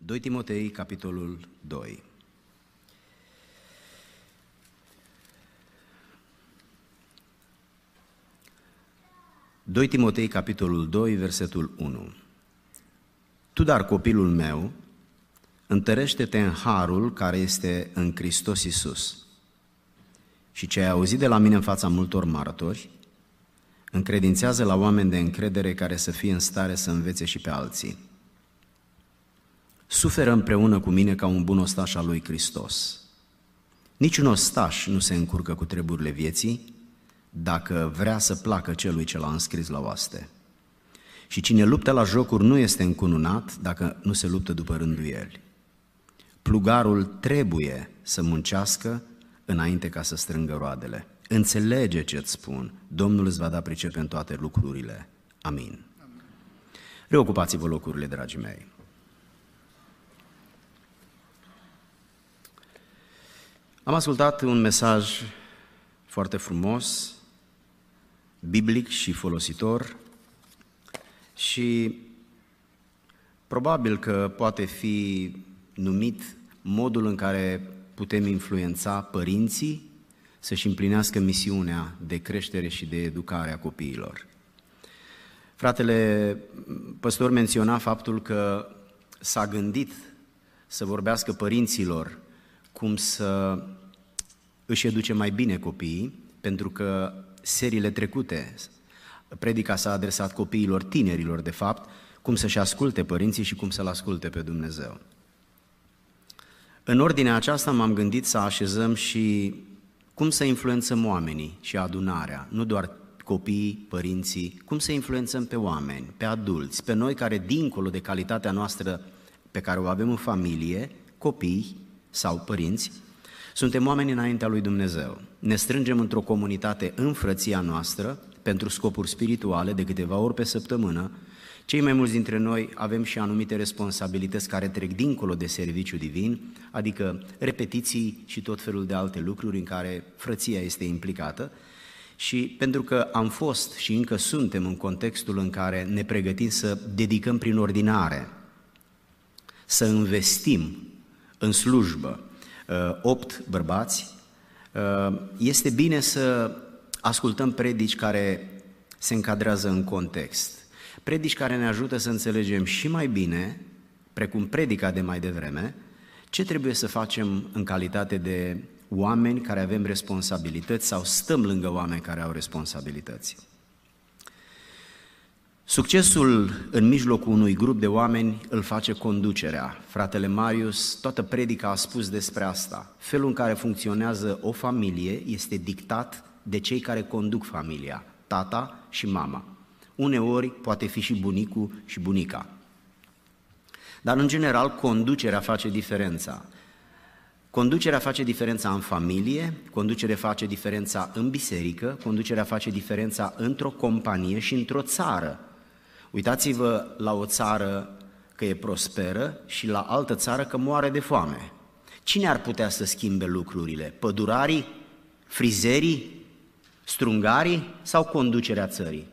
2 Timotei, capitolul 2. Doi Timotei, capitolul 2, versetul 1. Tu, dar, copilul meu, întărește-te în harul care este în Hristos Iisus. Și ce ai auzit de la mine în fața multor martori, încredințează la oameni de încredere care să fie în stare să învețe și pe alții. Suferă împreună cu mine ca un bun ostaș al lui Hristos. Niciun ostaș nu se încurcă cu treburile vieții, dacă vrea să placă celui ce l-a înscris la oaste. Și cine luptă la jocuri nu este încununat dacă nu se luptă după rânduieli. Plugarul trebuie să muncească înainte ca să strângă roadele. Înțelege ce-ți spun, Domnul îți va da pricep în toate lucrurile. Amin. Reocupați-vă locurile, dragii mei. Am ascultat un mesaj foarte frumos, biblic și folositor și probabil că poate fi numit modul în care putem influența părinții să-și împlinească misiunea de creștere și de educare a copiilor. Fratele păstor menționa faptul că s-a gândit să vorbească părinților cum să își educe mai bine copiii, pentru că seriile trecute, predica s-a adresat copiilor, tinerilor de fapt, cum să-și asculte părinții și cum să-L asculte pe Dumnezeu. În ordinea aceasta m-am gândit să așezăm și cum să influențăm oamenii și adunarea, nu doar copiii, părinții, cum să influențăm pe oameni, pe adulți, pe noi care, dincolo de calitatea noastră pe care o avem în familie, copii sau părinți, suntem oameni înaintea lui Dumnezeu. Ne strângem într-o comunitate în frăția noastră, pentru scopuri spirituale, de câteva ori pe săptămână. Cei mai mulți dintre noi avem și anumite responsabilități care trec dincolo de serviciu divin, adică repetiții și tot felul de alte lucruri în care frăția este implicată. Și pentru că am fost și încă suntem în contextul în care ne pregătim să dedicăm prin ordinare, să investim în slujbă 8 bărbați, este bine să ascultăm predici care se încadrează în context. Predici care ne ajută să înțelegem și mai bine, precum predica de mai devreme, ce trebuie să facem în calitate de oameni care avem responsabilități sau stăm lângă oameni care au responsabilități. Succesul în mijlocul unui grup de oameni îl face conducerea. Fratele Marius, toată predica a spus despre asta. Felul în care funcționează o familie este dictat de cei care conduc familia, tata și mama. Uneori poate fi și bunicul și bunica. Dar în general conducerea face diferența. Conducerea face diferența în familie, conducerea face diferența în biserică, conducerea face diferența într-o companie și într-o țară. Uitați-vă la o țară că e prosperă și la altă țară că moare de foame. Cine ar putea să schimbe lucrurile? Pădurarii, frizerii, strungarii sau conducerea țării?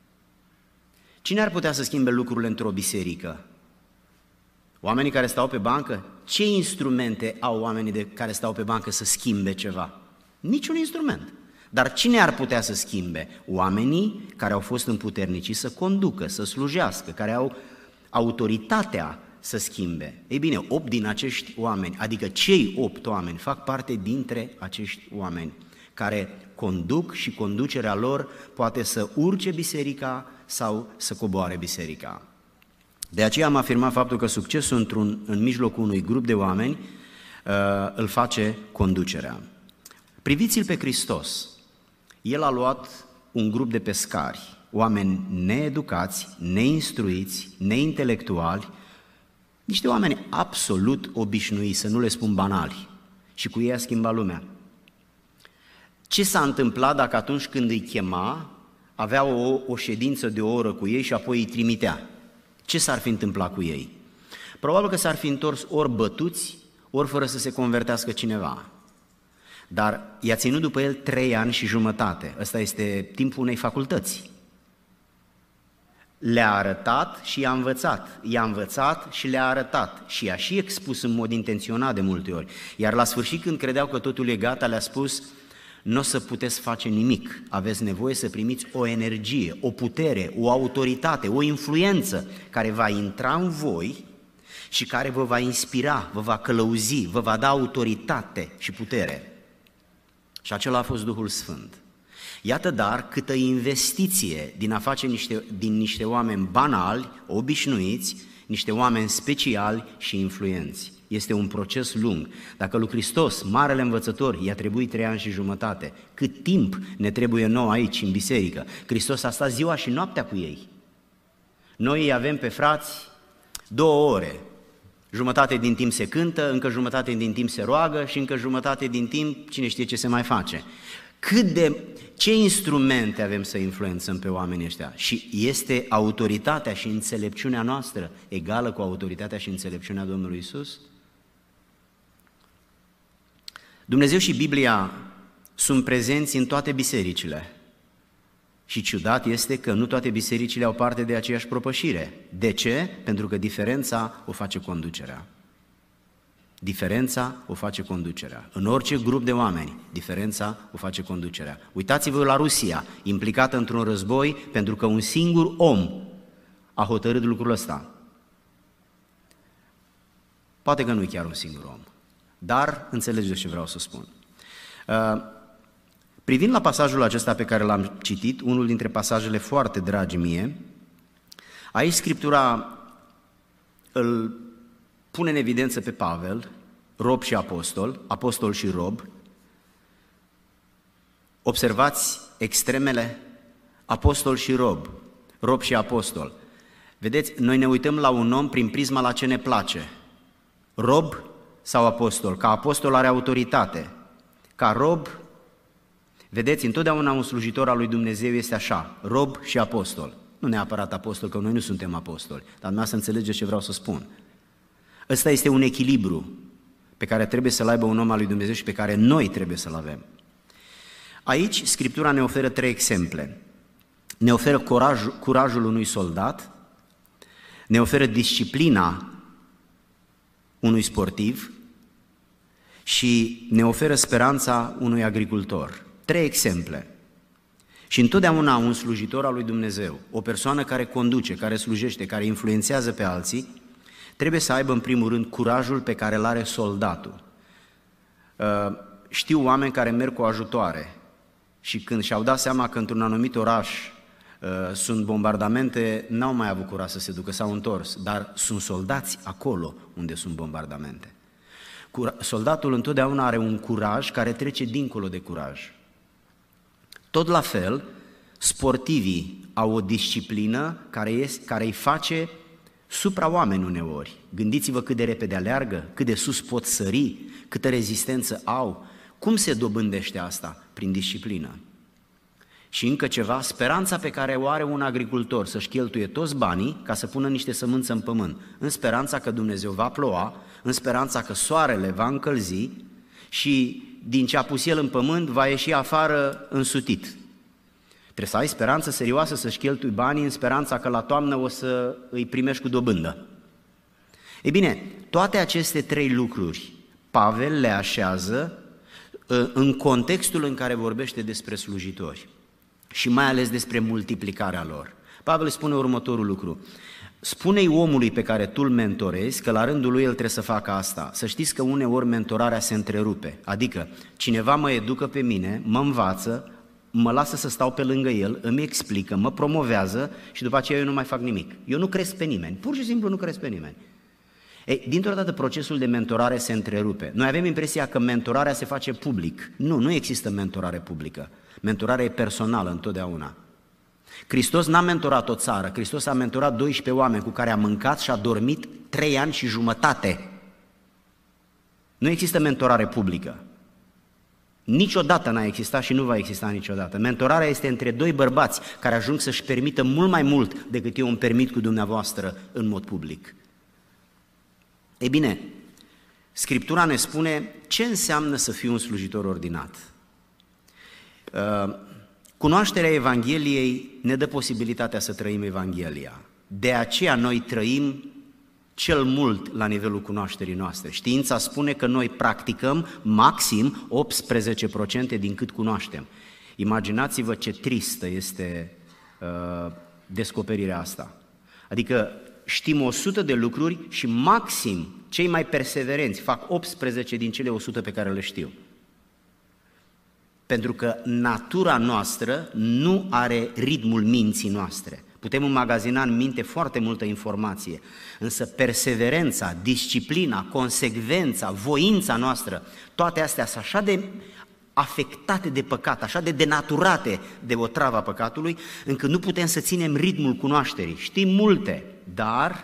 Cine ar putea să schimbe lucrurile într-o biserică? Oamenii care stau pe bancă? Ce instrumente au oamenii care stau pe bancă să schimbe ceva? Niciun instrument. Dar cine ar putea să schimbe? Oamenii care au fost împuterniciți să conducă, să slujească, care au autoritatea să schimbe. Ei bine, 8 din acești oameni, adică cei 8 oameni, fac parte dintre acești oameni care conduc și conducerea lor poate să urce biserica sau să coboare biserica. De aceea am afirmat faptul că succesul în mijlocul unui grup de oameni îl face conducerea. Priviți-l pe Hristos. El a luat un grup de pescari, oameni needucați, neinstruiți, neintelectuali, niște oameni absolut obișnuiți, să nu le spun banali, și cu ei a schimbat lumea. Ce s-a întâmplat dacă atunci când îi chema, avea o ședință de o oră cu ei și apoi îi trimitea? Ce s-ar fi întâmplat cu ei? Probabil că s-ar fi întors ori bătuți, ori fără să se convertească cineva. Dar i-a ținut după el 3 ani și jumătate. Ăsta este timpul unei facultăți. Le-a arătat și i-a învățat, i-a învățat și le-a arătat și i-a și expus în mod intenționat de multe ori. Iar la sfârșit, când credeau că totul e gata, le-a spus: nu o să puteți face nimic, aveți nevoie să primiți o energie, o putere, o autoritate, o influență care va intra în voi și care vă va inspira, vă va călăuzi, vă va da autoritate și putere. Și acela a fost Duhul Sfânt. Iată dar câtă investiție din a face din niște oameni banali, obișnuiți, niște oameni speciali și influenți. Este un proces lung. Dacă lui Hristos, marele învățător, i-a trebuit 3 ani și jumătate, cât timp ne trebuie nouă aici, în biserică? Hristos a stat ziua și noaptea cu ei. Noi îi avem pe frați 2 ore. Jumătate din timp se cântă, încă jumătate din timp se roagă și încă jumătate din timp cine știe ce se mai face. Ce instrumente avem să influențăm pe oamenii ăștia? Și este autoritatea și înțelepciunea noastră egală cu autoritatea și înțelepciunea Domnului Iisus? Dumnezeu și Biblia sunt prezenți în toate bisericile. Și ciudat este că nu toate bisericile au parte de aceeași propășire. De ce? Pentru că diferența o face conducerea. Diferența o face conducerea. În orice grup de oameni, diferența o face conducerea. Uitați-vă la Rusia, implicată într-un război pentru că un singur om a hotărât lucrul ăsta. Poate că nu e chiar un singur om, dar înțelegeți ce vreau să spun. Privind la pasajul acesta pe care l-am citit, unul dintre pasajele foarte dragi mie, aici Scriptura îl pune în evidență pe Pavel, rob și apostol, apostol și rob. Observați extremele, apostol și rob, rob și apostol. Vedeți, noi ne uităm la un om prin prisma la ce ne place, rob sau apostol. Ca apostol are autoritate, ca rob, vedeți, întotdeauna un slujitor al lui Dumnezeu este așa, rob și apostol. Nu neapărat apostol, că noi nu suntem apostoli, dar dumneavoastră înțelegeți ce vreau să spun. Ăsta este un echilibru pe care trebuie să-l aibă un om al lui Dumnezeu și pe care noi trebuie să-l avem. Aici Scriptura ne oferă 3 exemple. Ne oferă curajul unui soldat, ne oferă disciplina unui sportiv și ne oferă speranța unui agricultor. 3 exemple. Și întotdeauna un slujitor al lui Dumnezeu, o persoană care conduce, care slujește, care influențează pe alții, trebuie să aibă în primul rând curajul pe care îl are soldatul. Știu oameni care merg cu ajutoare și când și-au dat seama că într-un anumit oraș sunt bombardamente, n-au mai avut curaj să se ducă, s-au întors, dar sunt soldați acolo unde sunt bombardamente. Soldatul întotdeauna are un curaj care trece dincolo de curaj. Tot la fel, sportivii au o disciplină care îi face supra-oameni uneori. Gândiți-vă cât de repede aleargă, cât de sus pot sări, câtă rezistență au. Cum se dobândește asta? Prin disciplină. Și încă ceva, speranța pe care o are un agricultor să-și cheltuie toți banii ca să pună niște sămânță în pământ, în speranța că Dumnezeu va ploua, în speranța că soarele va încălzi și din ce a pus el în pământ va ieși afară însutit. Trebuie să ai speranță serioasă să-și cheltui banii în speranța că la toamnă o să îi primești cu dobândă. Ei bine, toate aceste 3 lucruri Pavel le așează în contextul în care vorbește despre slujitori și mai ales despre multiplicarea lor. Pavel spune următorul lucru: spune-i omului pe care tu îl mentorezi că la rândul lui el trebuie să facă asta. Să știți că uneori mentorarea se întrerupe, adică cineva mă educă pe mine, mă învață, mă lasă să stau pe lângă el, îmi explică, mă promovează și după aceea eu nu mai fac nimic. Eu nu cresc pe nimeni, pur și simplu nu cresc pe nimeni. Ei, dintr-o dată procesul de mentorare se întrerupe. Noi avem impresia că mentorarea se face public. Nu există mentorare publică. Mentorarea e personală întotdeauna. Hristos n-a mentorat o țară, Hristos a mentorat 12 oameni cu care a mâncat și a dormit 3 ani și jumătate. Nu există mentorare publică. Niciodată n-a existat și nu va exista niciodată. Mentorarea este între 2 bărbați care ajung să-și permită mult mai mult decât eu îmi permit cu dumneavoastră în mod public. Ei bine, Scriptura ne spune ce înseamnă să fii un slujitor ordinat. Cunoașterea Evangheliei ne dă posibilitatea să trăim Evanghelia. De aceea noi trăim cel mult la nivelul cunoașterii noastre. Știința spune că noi practicăm maxim 18% din cât cunoaștem. Imaginați-vă ce tristă este descoperirea asta. Adică știm 100 de lucruri și maxim cei mai perseverenți fac 18 din cele 100 pe care le știu. Pentru că natura noastră nu are ritmul minții noastre. Putem înmagazina în minte foarte multă informație, însă perseverența, disciplina, consecvența, voința noastră, toate astea sunt așa de afectate de păcat, așa de denaturate de otrava păcatului, încât nu putem să ținem ritmul cunoașterii. Știm multe, dar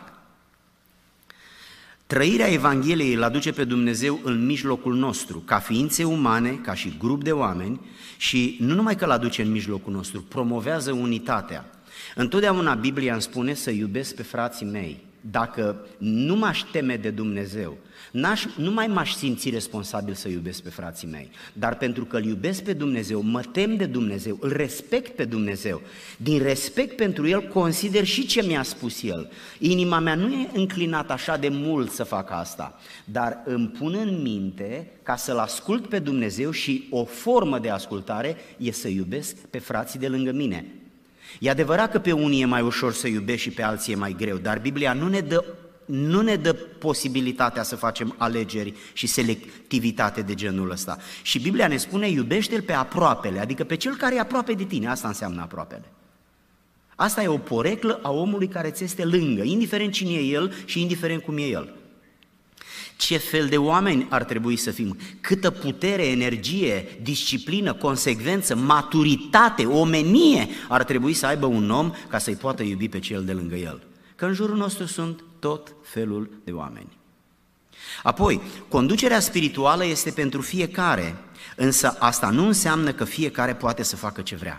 trăirea Evangheliei îl aduce pe Dumnezeu în mijlocul nostru, ca ființe umane, ca și grup de oameni, și nu numai că îl aduce în mijlocul nostru, promovează unitatea. Întotdeauna Biblia îmi spune să iubesc pe frații mei. Dacă nu m-aș teme de Dumnezeu, nu mai m-aș simți responsabil să iubesc pe frații mei, dar pentru că îl iubesc pe Dumnezeu, mă tem de Dumnezeu, îl respect pe Dumnezeu. Din respect pentru El consider și ce mi-a spus El. Inima mea nu e înclinată așa de mult să fac asta, dar îmi pun în minte ca să-L ascult pe Dumnezeu și o formă de ascultare e să iubesc pe frații de lângă mine. E adevărat că pe unii e mai ușor să iubești și pe alții e mai greu, dar Biblia nu ne dă posibilitatea să facem alegeri și selectivitate de genul ăsta. Și Biblia ne spune, iubește-l pe aproapele, adică pe cel care e aproape de tine, asta înseamnă aproapele. Asta e o poreclă a omului care ți este lângă, indiferent cine e el și indiferent cum e el. Ce fel de oameni ar trebui să fim? Câtă putere, energie, disciplină, consecvență, maturitate, omenie ar trebui să aibă un om ca să-i poată iubi pe cel de lângă el? Că în jurul nostru sunt tot felul de oameni. Apoi, conducerea spirituală este pentru fiecare, însă asta nu înseamnă că fiecare poate să facă ce vrea.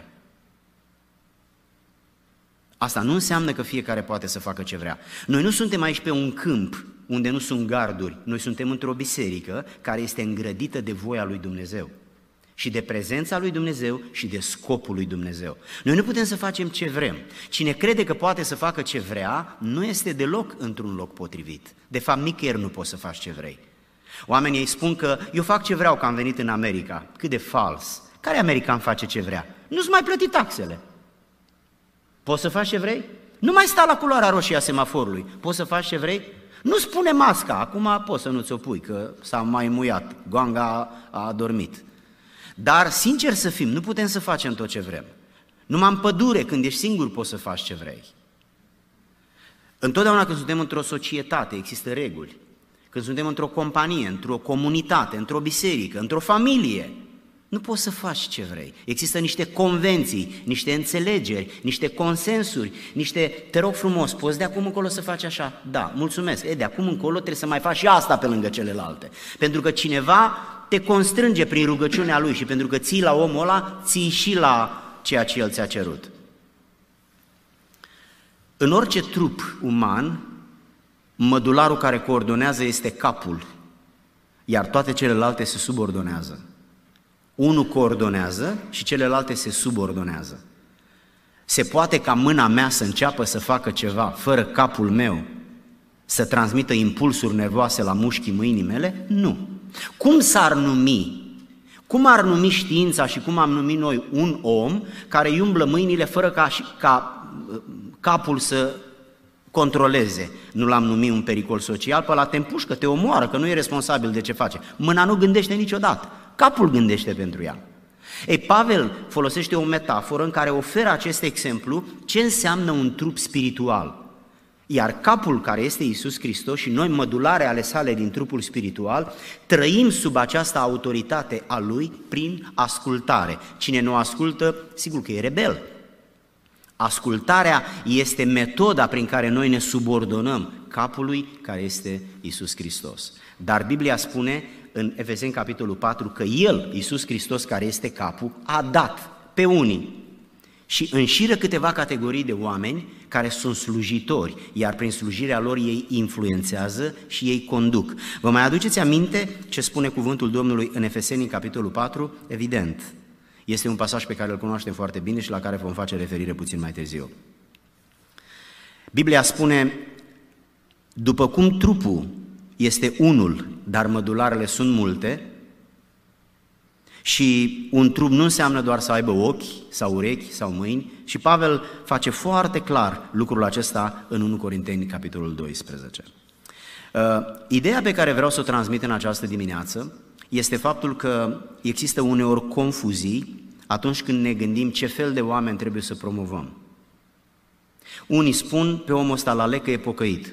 Asta nu înseamnă că fiecare poate să facă ce vrea. Noi nu suntem aici pe un câmp unde nu sunt garduri, noi suntem într-o biserică care este îngrădită de voia lui Dumnezeu și de prezența lui Dumnezeu și de scopul lui Dumnezeu. Noi nu putem să facem ce vrem. Cine crede că poate să facă ce vrea, nu este deloc într-un loc potrivit. De fapt, nicăieri nu poți să faci ce vrei. Oamenii îi spun că eu fac ce vreau, că am venit în America. Cât de fals! Care american face ce vrea? Nu-ți mai plăti taxele. Poți să faci ce vrei? Nu mai sta la culoarea roșie a semaforului. Poți să faci ce vrei? Nu spune masca, acum poți să nu ți-o pui, că s-a mai muiat, goanga a adormit. Dar, sincer să fim, nu putem să facem tot ce vrem. Numai în pădure, când ești singur, poți să faci ce vrei. Întotdeauna când suntem într-o societate, există reguli. Când suntem într-o companie, într-o comunitate, într-o biserică, într-o familie, nu poți să faci ce vrei. Există niște convenții, niște înțelegeri, niște consensuri, te rog frumos, poți de acum încolo să faci așa? Da, mulțumesc. De acum încolo trebuie să mai faci și asta pe lângă celelalte. Pentru că cineva te constrânge prin rugăciunea lui și pentru că ții la omul ăla, ții și la ceea ce el ți-a cerut. În orice trup uman, mădularul care coordonează este capul, iar toate celelalte se subordonează. Unul coordonează și celelalte se subordonează. Se poate ca mâna mea să înceapă să facă ceva fără capul meu să transmită impulsuri nervoase la mușchii mâinii mele? Nu. Cum s-ar numi? Cum ar numi știința și cum am numit noi un om care îi umblă mâinile fără ca capul să controleze? Nu l-am numit un pericol social, pe ăla te împușcă, te omoară, că nu e responsabil de ce face. Mâna nu gândește niciodată, capul gândește pentru ea. Ei, Pavel folosește o metaforă în care oferă acest exemplu ce înseamnă un trup spiritual. Iar capul care este Iisus Hristos și noi mădulare ale sale din trupul spiritual, trăim sub această autoritate a Lui prin ascultare. Cine nu ascultă, sigur că e rebel. Ascultarea este metoda prin care noi ne subordonăm capului care este Iisus Hristos. Dar Biblia spune în Efeseni capitolul 4 că El, Iisus Hristos care este capul, a dat pe unii și înșiră câteva categorii de oameni care sunt slujitori, iar prin slujirea lor ei influențează și ei conduc. Vă mai aduceți aminte ce spune cuvântul Domnului în Efeseni capitolul 4? Evident. Este un pasaj pe care îl cunoaștem foarte bine și la care vom face referire puțin mai târziu. Biblia spune, după cum trupul este unul, dar mădularele sunt multe, și un trup nu înseamnă doar să aibă ochi sau urechi sau mâini, și Pavel face foarte clar lucrul acesta în 1 Corinteni, capitolul 12. Ideea pe care vreau să o transmit în această dimineață este faptul că există uneori confuzii atunci când ne gândim ce fel de oameni trebuie să promovăm. Unii spun pe omul ăsta la lec că e pocăit.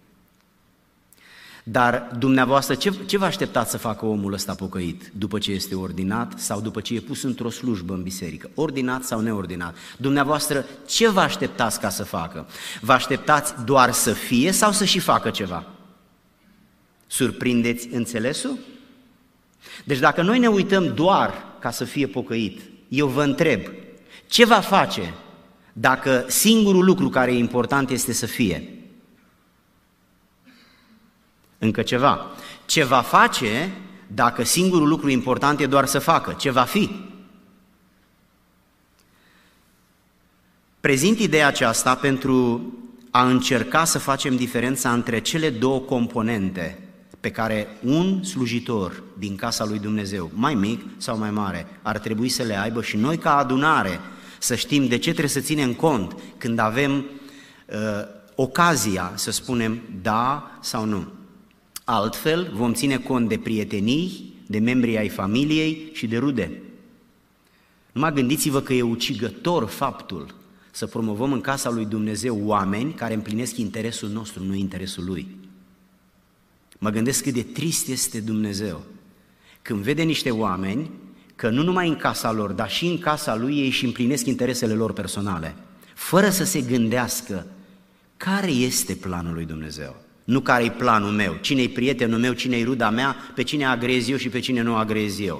Dar dumneavoastră, ce vă așteptați să facă omul ăsta pocăit după ce este ordinat sau după ce e pus într-o slujbă în biserică? Ordinat sau neordinat? Dumneavoastră, ce vă așteptați ca să facă? Vă așteptați doar să fie sau să și facă ceva? Surprindeți înțelesul? Deci dacă noi ne uităm doar ca să fie pocăit, eu vă întreb, ce va face dacă singurul lucru care e important este să fie? Încă ceva. Ce va face dacă singurul lucru important e doar să facă? Ce va fi? Prezint ideea aceasta pentru a încerca să facem diferența între cele două componente pe care un slujitor din casa lui Dumnezeu, mai mic sau mai mare, ar trebui să le aibă și noi ca adunare să știm de ce trebuie să ținem cont când avem ocazia să spunem da sau nu. Altfel vom ține cont de prietenii, de membrii ai familiei și de rude. Numai gândiți-vă că e ucigător faptul să promovăm în casa lui Dumnezeu oameni care împlinesc interesul nostru, nu interesul lui. Mă gândesc cât de trist este Dumnezeu când vede niște oameni că nu numai în casa lor, dar și în casa lui ei își împlinesc interesele lor personale, fără să se gândească care este planul lui Dumnezeu. Nu care-i planul meu, cine-i prietenul meu, cine-i ruda mea, pe cine agrez eu și pe cine nu agrez eu.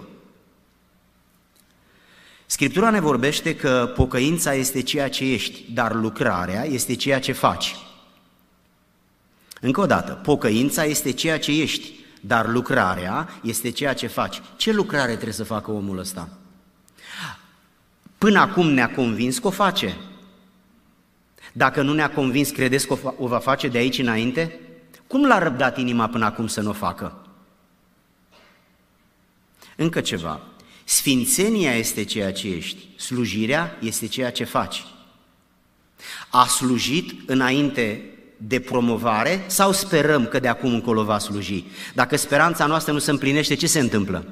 Scriptura ne vorbește că pocăința este ceea ce ești, dar lucrarea este ceea ce faci. Încă o dată, pocăința este ceea ce ești, dar lucrarea este ceea ce faci. Ce lucrare trebuie să facă omul ăsta? Până acum ne-a convins că o face. Dacă nu ne-a convins, credeți că o va face de aici înainte? Cum l-a răbdat inima până acum să nu o facă? Încă ceva. Sfințenia este ceea ce ești, slujirea este ceea ce faci. A slujit înainte de promovare sau sperăm că de acum încolo va sluji? Dacă speranța noastră nu se împlinește, ce se întâmplă?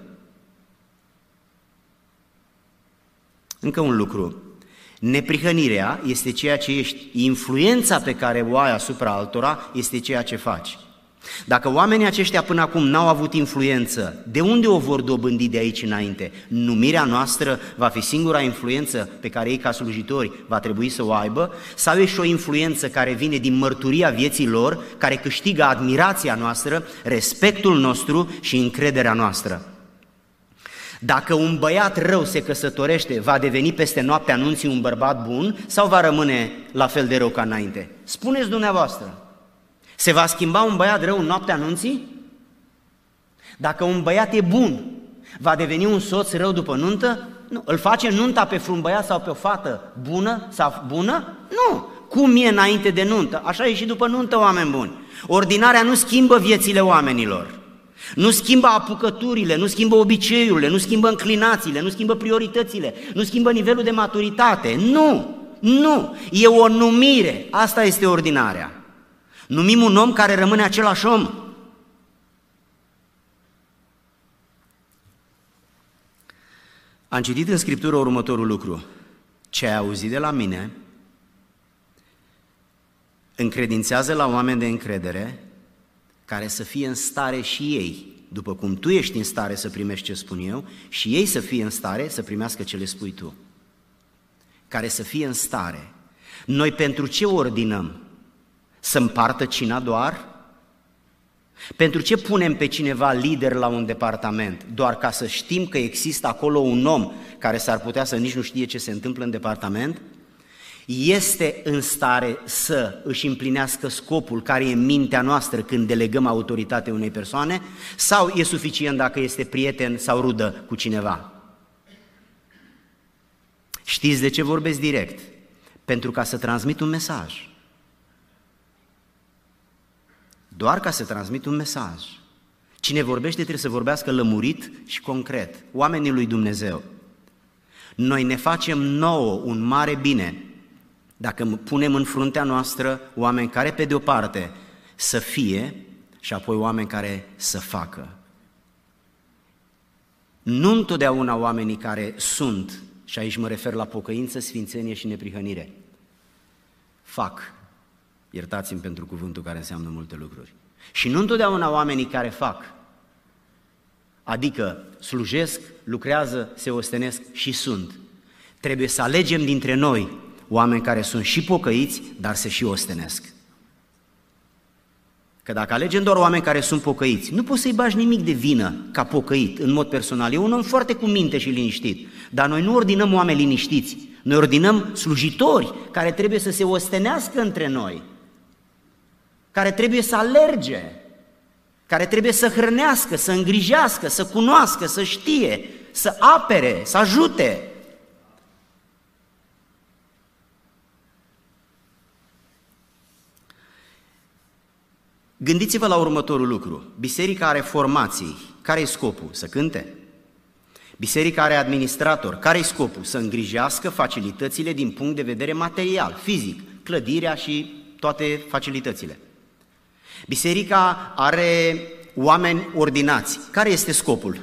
Încă un lucru. Neprihănirea este ceea ce ești, influența pe care o ai asupra altora este ceea ce faci. Dacă oamenii aceștia până acum n-au avut influență, de unde o vor dobândi de aici înainte? Numirea noastră va fi singura influență pe care ei ca slujitori va trebui să o aibă? Sau e și o influență care vine din mărturia vieții lor, care câștigă admirația noastră, respectul nostru și încrederea noastră? Dacă un băiat rău se căsătorește, va deveni peste noaptea anunții un bărbat bun sau va rămâne la fel de rău ca înainte? Spuneți dumneavoastră. Se va schimba un băiat rău în noaptea anunții? Dacă un băiat e bun, va deveni un soț rău după nuntă? Nu. Îl face nunta pe un băiat sau pe o fată bună sau bună? Nu. Cum e înainte de nuntă? Așa e și după nuntă, oameni buni. Ordinarea nu schimbă viețile oamenilor. Nu schimbă apucăturile, nu schimbă obiceiurile, nu schimbă înclinațiile, nu schimbă prioritățile, nu schimbă nivelul de maturitate. Nu. E o numire. Asta este ordinarea. Numim un om care rămâne același om. Am citit în Scriptură următorul lucru. Ce ai auzit de la mine, încredințează la oameni de încredere care să fie în stare și ei, după cum tu ești în stare să primești ce spun eu, și ei să fie în stare să primească ce le spui tu. Care să fie în stare. Noi pentru ce ordinăm? Să împartă cina doar? Pentru ce punem pe cineva lider la un departament? Doar ca să știm că există acolo un om care s-ar putea să nici nu știe ce se întâmplă în departament? Este în stare să își împlinească scopul care e în mintea noastră când delegăm autoritatea unei persoane? Sau e suficient dacă este prieten sau rudă cu cineva? Știți de ce vorbesc direct? Pentru ca să transmit un mesaj. Doar ca să transmit un mesaj. Cine vorbește trebuie să vorbească lămurit și concret. Oamenii lui Dumnezeu. Noi ne facem nouă un mare bine dacă punem în fruntea noastră oameni care pe de o parte să fie și apoi oameni care să facă. Nu întotdeauna oamenii care sunt, și aici mă refer la pocăință, sfințenie și neprihănire, fac. Iertați-mi pentru cuvântul care înseamnă multe lucruri. Și nu întotdeauna oamenii care fac, adică slujesc, lucrează, se ostenesc și sunt. Trebuie să alegem dintre noi oameni care sunt și pocăiți, dar se și ostenesc. Că dacă alegem doar oameni care sunt pocăiți, nu poți să-i bagi nimic de vină ca pocăit, în mod personal. E un om foarte cu minte și liniștit, dar noi nu ordinăm oameni liniștiți, noi ordinăm slujitori care trebuie să se ostenească între noi, care trebuie să alerge, care trebuie să hrănească, să îngrijească, să cunoască, să știe, să apere, să ajute. Gândiți-vă la următorul lucru. Biserica are formații. Care-i scopul? Să cânte? Biserica are administrator. Care-i scopul? Să îngrijească facilitățile din punct de vedere material, fizic, clădirea și toate facilitățile. Biserica are oameni ordinați. Care este scopul?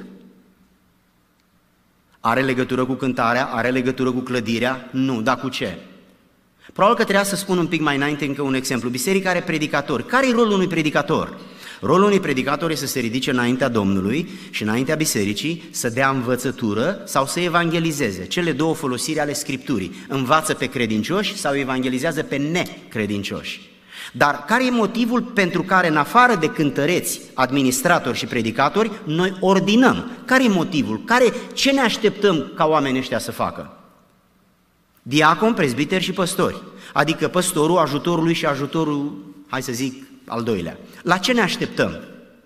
Are legătură cu cântarea? Are legătură cu clădirea? Nu, dar cu ce? Probabil că trebuia să spun un pic mai înainte încă un exemplu. Biserica are predicatori. Care e rolul unui predicator? Rolul unui predicator este să se ridice înaintea Domnului și înaintea bisericii, să dea învățătură sau să evangelizeze. Cele două folosiri ale Scripturii. Învață pe credincioși sau evangelizează pe necredincioși. Dar care e motivul pentru care, în afară de cântăreți, administratori și predicatori, noi ordinăm? Care e motivul? Ce ne așteptăm ca oamenii ăștia să facă? Diacon, prezbiteri și păstori, adică păstorul, ajutorului și ajutorul, hai să zic, al doilea. La ce ne așteptăm?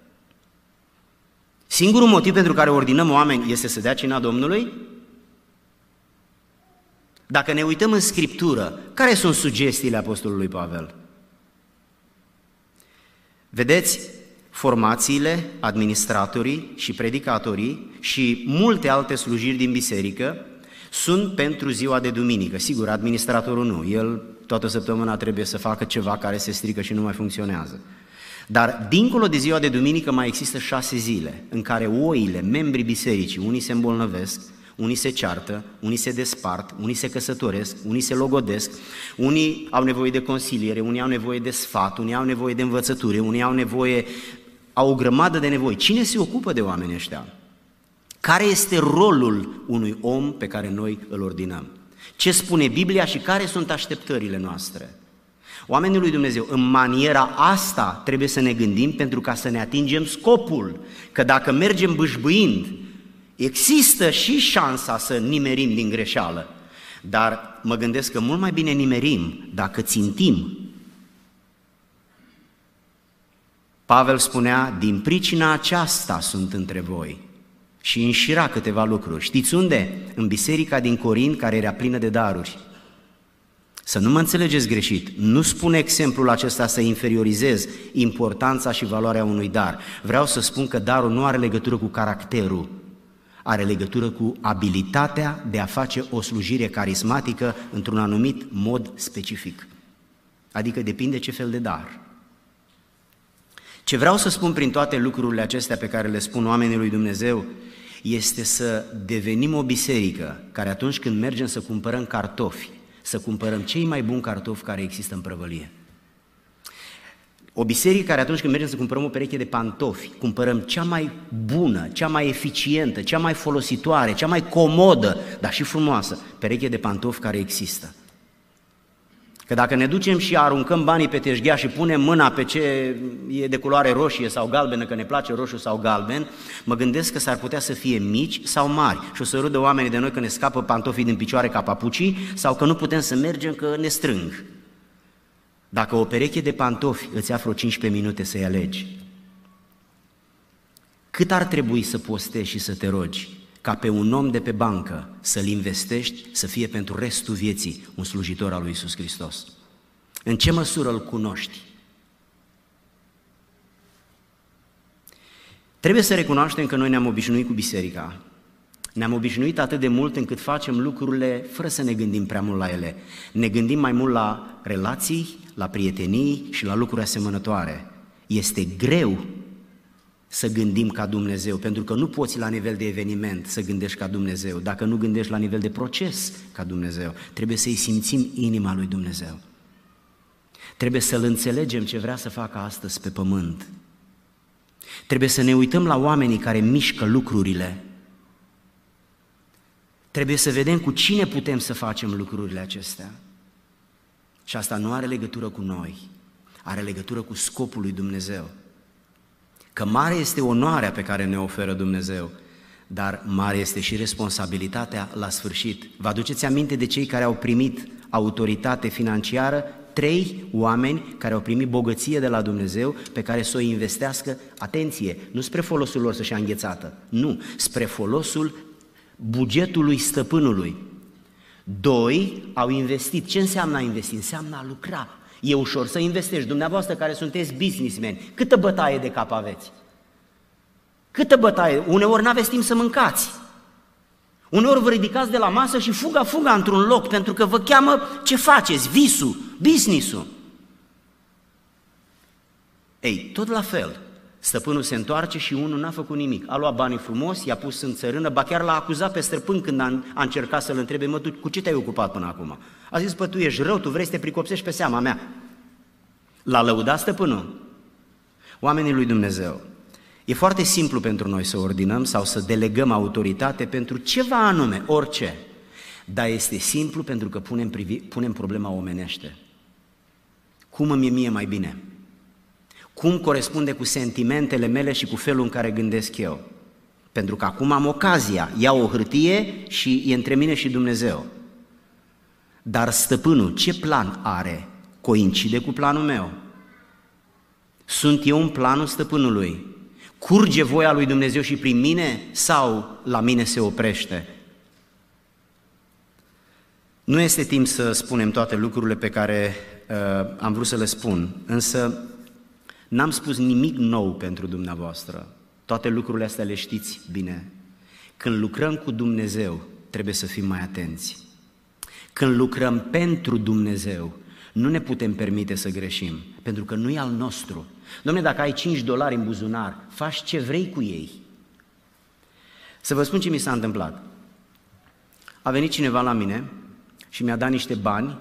Singurul motiv pentru care ordinăm oameni este să dea cina Domnului? Dacă ne uităm în Scriptură, care sunt sugestiile apostolului Pavel? Vedeți, formațiile, administratorii și predicatorii și multe alte slujiri din biserică sunt pentru ziua de duminică. Sigur, administratorul nu, el toată săptămâna trebuie să facă ceva care se strică și nu mai funcționează. Dar dincolo de ziua de duminică mai există 6 zile în care oile, membrii bisericii, unii se îmbolnăvesc, unii se ceartă, unii se despart, unii se căsătoresc, unii se logodesc, unii au nevoie de consiliere, unii au nevoie de sfat, unii au nevoie de învățătură, unii au o grămadă de nevoi. Cine se ocupă de oamenii ăștia? Care este rolul unui om pe care noi îl ordinăm? Ce spune Biblia și care sunt așteptările noastre? Oamenii lui Dumnezeu, în maniera asta trebuie să ne gândim pentru ca să ne atingem scopul, că dacă mergem bâșbâind, există și șansa să nimerim din greșeală, dar mă gândesc că mult mai bine nimerim dacă țintim. Pavel spunea, din pricina aceasta sunt între voi. Și înșira câteva lucruri. Știți unde? În biserica din Corint, care era plină de daruri. Să nu mă înțelegeți greșit, nu spun exemplul acesta să inferiorizez importanța și valoarea unui dar. Vreau să spun că darul nu are legătură cu caracterul, are legătură cu abilitatea de a face o slujire carismatică într-un anumit mod specific. Adică depinde ce fel de dar. Ce vreau să spun prin toate lucrurile acestea pe care le spun oamenii lui Dumnezeu este să devenim o biserică care atunci când mergem să cumpărăm cartofi, să cumpărăm cei mai buni cartofi care există în prăvălie. O biserică care atunci când mergem să cumpărăm o pereche de pantofi, cumpărăm cea mai bună, cea mai eficientă, cea mai folositoare, cea mai comodă, dar și frumoasă pereche de pantofi care există. Că dacă ne ducem și aruncăm banii pe teșghea și punem mâna pe ce e de culoare roșie sau galbenă, că ne place roșu sau galben, mă gândesc că s-ar putea să fie mici sau mari și o să râdă oamenii de noi că ne scapă pantofii din picioare ca papucii sau că nu putem să mergem că ne strâng. Dacă o pereche de pantofi îți ia vreo 15 minute să-i alegi, cât ar trebui să postezi și să te rogi ca pe un om de pe bancă să-l investești să fie pentru restul vieții un slujitor al lui Iisus Hristos? În ce măsură îl cunoști? Trebuie să recunoaștem că noi ne-am obișnuit cu biserica. Ne-am obișnuit atât de mult încât facem lucrurile fără să ne gândim prea mult la ele. Ne gândim mai mult la relații, la prietenii și la lucruri asemănătoare. Este greu să gândim ca Dumnezeu, pentru că nu poți la nivel de eveniment să gândești ca Dumnezeu, dacă nu gândești la nivel de proces ca Dumnezeu. Trebuie să-i simțim inima lui Dumnezeu. Trebuie să-L înțelegem ce vrea să facă astăzi pe pământ. Trebuie să ne uităm la oamenii care mișcă lucrurile. Trebuie să vedem cu cine putem să facem lucrurile acestea. Și asta nu are legătură cu noi, are legătură cu scopul lui Dumnezeu. Că mare este onoarea pe care ne oferă Dumnezeu, dar mare este și responsabilitatea la sfârșit. Vă aduceți aminte de cei care au primit autoritate financiară? 3 oameni care au primit bogăție de la Dumnezeu pe care să o investească, atenție, nu spre folosul lor să-și ia înghețată, nu, spre folosul bugetului stăpânului. 2 au investit. Ce înseamnă a investi? Înseamnă a lucra. E ușor să investești. Dumneavoastră care sunteți businessmen, câtă bătaie de cap aveți? Câtă bătaie? Uneori n-aveți timp să mâncați. Uneori vă ridicați de la masă și fuga într-un loc, pentru că vă cheamă ce faceți, visul, business-ul. Ei, tot la fel, stăpânul se întoarce și unul n-a făcut nimic. A luat banii frumos, i-a pus în țărână, ba chiar l-a acuzat pe stăpân când a încercat să-l întrebe: mă, tu cu ce te-ai ocupat până acum? A zis: pă, tu ești rău, tu vrei să te pricopsești pe seama mea. L-a lăudat stăpânul. Oamenii lui Dumnezeu, e foarte simplu pentru noi să ordinăm sau să delegăm autoritate pentru ceva anume, orice. Dar este simplu pentru că punem problema omenește. Cum îmi e mie mai bine? Cum corespunde cu sentimentele mele și cu felul în care gândesc eu? Pentru că acum am ocazia, iau o hârtie și e între mine și Dumnezeu. Dar stăpânul ce plan are? Coincide cu planul meu? Sunt eu în planul stăpânului? Curge voia lui Dumnezeu și prin mine sau la mine se oprește? Nu este timp să spunem toate lucrurile pe care am vrut să le spun, însă n-am spus nimic nou pentru dumneavoastră. Toate lucrurile astea le știți bine. Când lucrăm cu Dumnezeu, trebuie să fim mai atenți. Când lucrăm pentru Dumnezeu, nu ne putem permite să greșim, pentru că nu e al nostru. Dom'le, dacă ai $5 în buzunar, faci ce vrei cu ei. Să vă spun ce mi s-a întâmplat. A venit cineva la mine și mi-a dat niște bani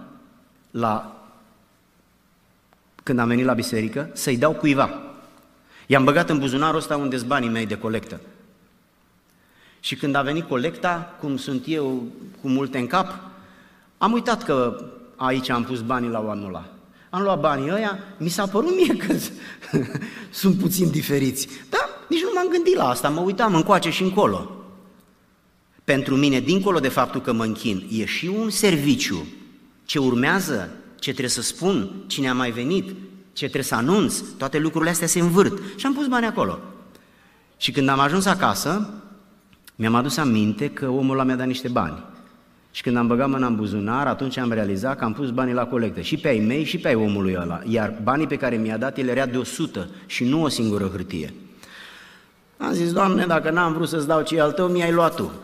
când am venit la biserică să-i dau cuiva. I-am băgat în buzunarul ăsta unde-s banii mei de colectă. Și când a venit colecta, cum sunt eu cu multe în cap, am uitat că aici am pus banii la anul ăla. Am luat banii ăia, mi s-a părut mie că sunt puțin diferiți. Dar nici nu m-am gândit la asta, mă uitam încoace și încolo. Pentru mine, dincolo de faptul că mă închin, e și un serviciu. Ce urmează, ce trebuie să spun, cine a mai venit, ce trebuie să anunț, toate lucrurile astea se învârt. Și am pus banii acolo. Și când am ajuns acasă, mi-am adus aminte că omul ăla mi-a dat niște bani. Și când am băgat mâna în buzunar, atunci am realizat că am pus banii la colectă, și pe ai mei și pe ai omului ăla. Iar banii pe care mi-a dat, el era de 100 și nu o singură hârtie. Am zis: Doamne, dacă n-am vrut să-ți dau ce al tău, mi-ai luat tu,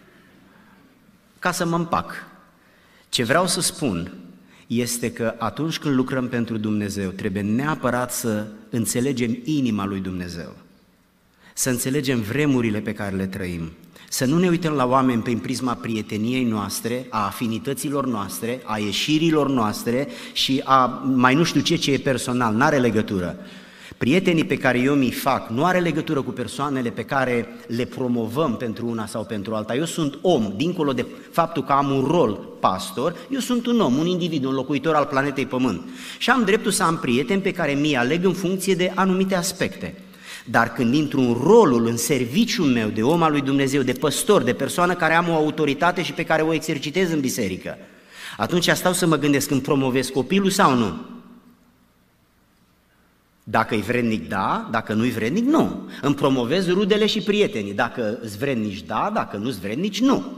ca să mă împac. Ce vreau să spun este că atunci când lucrăm pentru Dumnezeu, trebuie neapărat să înțelegem inima lui Dumnezeu, să înțelegem vremurile pe care le trăim, să nu ne uităm la oameni prin prisma prieteniei noastre, a afinităților noastre, a ieșirilor noastre și a mai nu știu ce e personal, n-are legătură. Prietenii pe care eu mi-i fac nu are legătură cu persoanele pe care le promovăm pentru una sau pentru alta. Eu sunt om, dincolo de faptul că am un rol pastor, eu sunt un om, un individ, un locuitor al planetei Pământ. Și am dreptul să am prieteni pe care mi-i aleg în funcție de anumite aspecte. Dar când intru în rolul, în serviciul meu de om al lui Dumnezeu, de păstor, de persoană care am o autoritate și pe care o exercitez în biserică, atunci stau să mă gândesc: îmi promovez copilul sau nu? Dacă-i vrednic, da, dacă nu-i vrednic, nu. Îmi promovezi rudele și prietenii. Dacă îți vrednici, da, dacă nu-ți vrednici, nu.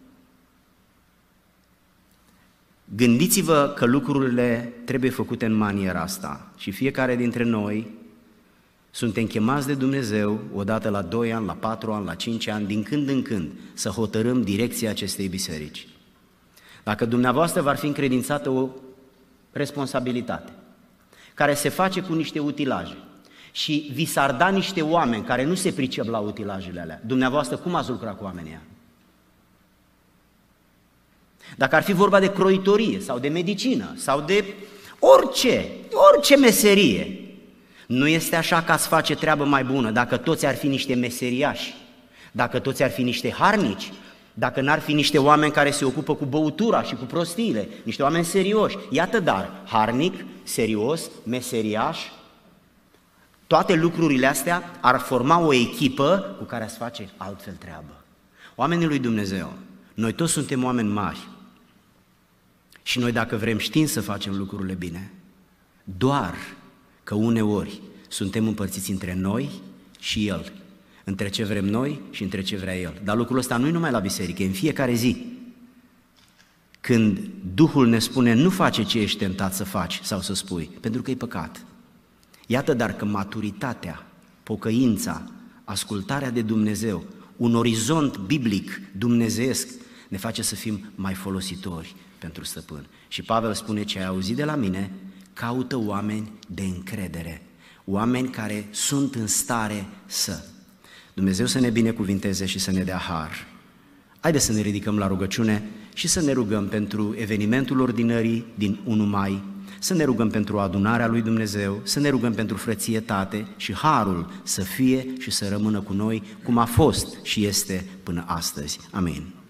Gândiți-vă că lucrurile trebuie făcute în maniera asta și fiecare dintre noi suntem chemați de Dumnezeu odată la 2 ani, la 4 ani, la 5 ani, din când în când, să hotărâm direcția acestei biserici. Dacă dumneavoastră v-ar fi încredințată o responsabilitate care se face cu niște utilaje și vi s-ar da niște oameni care nu se pricep la utilajele alea, dumneavoastră cum ați lucra cu oamenii ăia? Dacă ar fi vorba de croitorie sau de medicină sau de orice meserie, nu este așa că ați face treabă mai bună dacă toți ar fi niște meseriași, dacă toți ar fi niște harnici, dacă n-ar fi niște oameni care se ocupă cu băutura și cu prostiile, niște oameni serioși. Iată dar, harnic, serios, meseriaș, toate lucrurile astea ar forma o echipă cu care ați face altfel treabă. Oamenii lui Dumnezeu, noi toți suntem oameni mari și noi dacă vrem știm să facem lucrurile bine, doar că uneori suntem împărțiți între noi și El, între ce vrem noi și între ce vrea El. Dar lucrul ăsta nu e numai la biserică, e în fiecare zi. Când Duhul ne spune nu face ce ești tentat să faci sau să spui, pentru că e păcat. Iată dar că maturitatea, pocăința, ascultarea de Dumnezeu, un orizont biblic dumnezeiesc ne face să fim mai folositori pentru Stăpân. Și Pavel spune: ce ai auzit de la mine, caută oameni de încredere, oameni care sunt în stare să. Dumnezeu să ne binecuvinteze și să ne dea har. Haideți să ne ridicăm la rugăciune și să ne rugăm pentru evenimentul ordinării din 1 mai, să ne rugăm pentru adunarea lui Dumnezeu, să ne rugăm pentru frățietate și harul să fie și să rămână cu noi cum a fost și este până astăzi. Amin.